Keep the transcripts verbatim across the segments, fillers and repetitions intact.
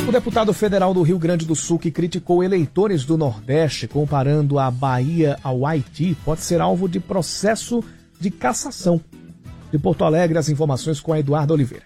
O deputado federal do Rio Grande do Sul, que criticou eleitores do Nordeste comparando a Bahia ao Haiti, pode ser alvo de processo de cassação. De Porto Alegre, as informações com a Eduarda Oliveira.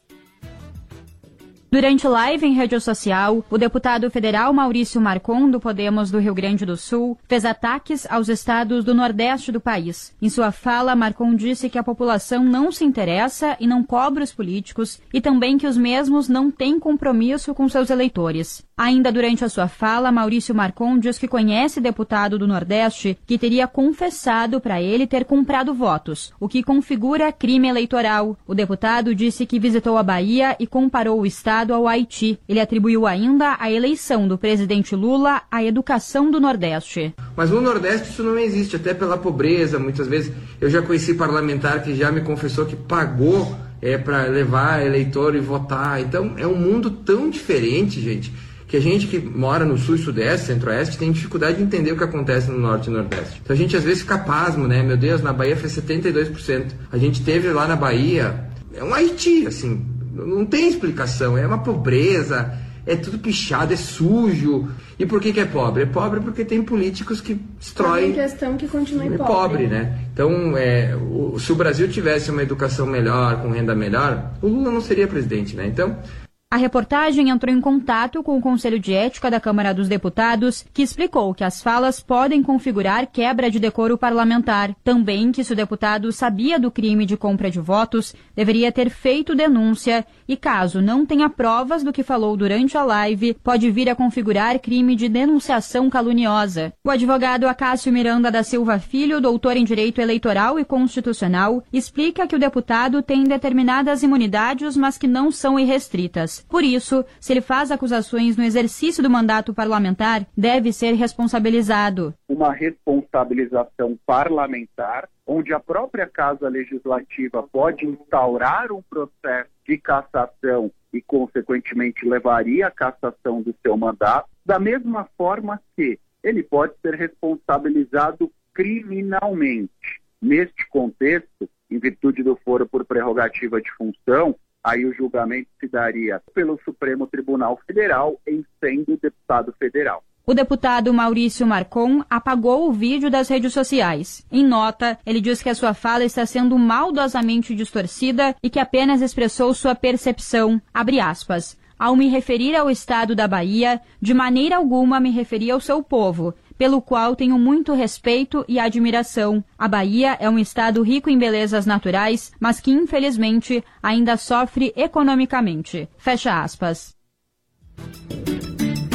Durante live em rede social, o deputado federal Maurício Marcon, do Podemos do Rio Grande do Sul, fez ataques aos estados do Nordeste do país. Em sua fala, Marcon disse que a população não se interessa e não cobra os políticos e também que os mesmos não têm compromisso com seus eleitores. Ainda durante a sua fala, Maurício Marcon diz que conhece deputado do Nordeste que teria confessado para ele ter comprado votos, o que configura crime eleitoral. O deputado disse que visitou a Bahia e comparou o estado ao Haiti. Ele atribuiu ainda a eleição do presidente Lula à educação do Nordeste. Mas no Nordeste isso não existe, até pela pobreza, muitas vezes. Eu já conheci parlamentar que já me confessou que pagou é, para levar eleitor e votar. Então é um mundo tão diferente, gente, que a gente que mora no Sul, Sudeste, Centro-Oeste, tem dificuldade de entender o que acontece no Norte e Nordeste. Então a gente às vezes fica pasmo, né? Meu Deus, na Bahia foi setenta e dois por cento. A gente teve lá na Bahia, é um Haiti, assim, não tem explicação, é uma pobreza, é tudo pichado, é sujo. E por que que é pobre? É pobre porque tem políticos que destroem... É uma questão que continua é pobre. pobre, né? Então, é, o, se o Brasil tivesse uma educação melhor, com renda melhor, o Lula não seria presidente, né? Então... A reportagem entrou em contato com o Conselho de Ética da Câmara dos Deputados, que explicou que as falas podem configurar quebra de decoro parlamentar. Também que se o deputado sabia do crime de compra de votos, deveria ter feito denúncia e, caso não tenha provas do que falou durante a live, pode vir a configurar crime de denunciação caluniosa. O advogado Acácio Miranda da Silva Filho, doutor em Direito Eleitoral e Constitucional, explica que o deputado tem determinadas imunidades, mas que não são irrestritas. Por isso, se ele faz acusações no exercício do mandato parlamentar, deve ser responsabilizado. Uma responsabilização parlamentar, onde a própria Casa Legislativa pode instaurar um processo de cassação e, consequentemente, levaria à cassação do seu mandato, da mesma forma que ele pode ser responsabilizado criminalmente. Neste contexto, em virtude do foro por prerrogativa de função, aí o julgamento se daria pelo Supremo Tribunal Federal, em sendo deputado federal. O deputado Maurício Marcon apagou o vídeo das redes sociais. Em nota, ele diz que a sua fala está sendo maldosamente distorcida e que apenas expressou sua percepção. Abre aspas. Ao me referir ao estado da Bahia, de maneira alguma me referi ao seu povo, pelo qual tenho muito respeito e admiração. A Bahia é um estado rico em belezas naturais, mas que, infelizmente, ainda sofre economicamente. Fecha aspas.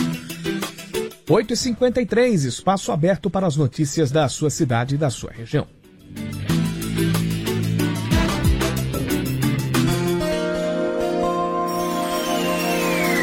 oito e cinquenta e três, espaço aberto para as notícias da sua cidade e da sua região.